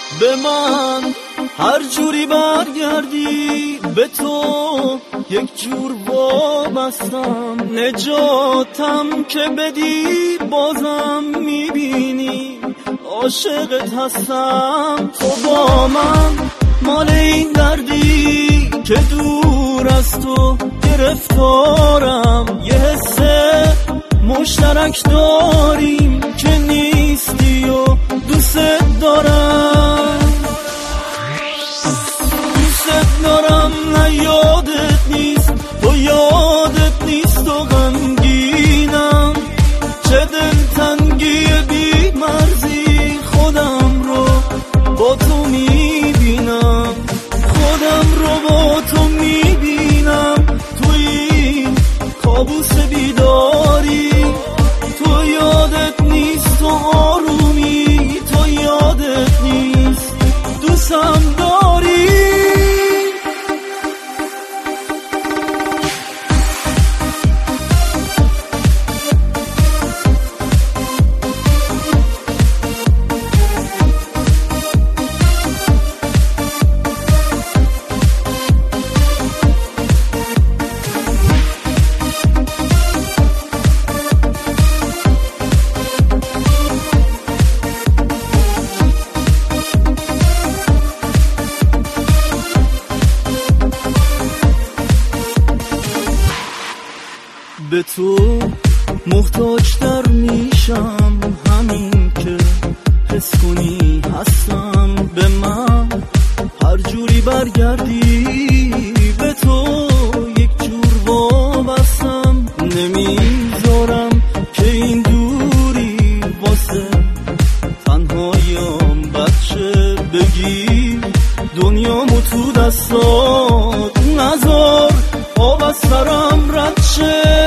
به من هر جوری برگردی به تو یک جور وابستم، نجاتم که بدی بازم میبینی عاشقت هستم. تو با من مال این دردی که دور از تو گرفتارم، یه حس مشترک داریم که نیستی و دوست دارم. دوست دارم نه یادت نیست، تو یادت نیست و غمگینم، چه دلتنگی بی مرزی خودم رو با تو میبینم، خودم رو با تو میبینم. توی کابوس بیداری، تو یادت نیست، تو آرومی، تو یادت نیست دوستم داری. به تو محتاج در میشم، همین که حس کنی هستم. به من هر جوری برگردی به تو یک جور وابستم، نمیذارم که این دوری واسه تنهاییم بچه بگی دنیامو تو دستات نذار آب از سرم رد شه.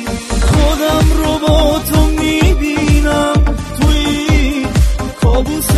خودم رو با تو میبینم، توی کابوس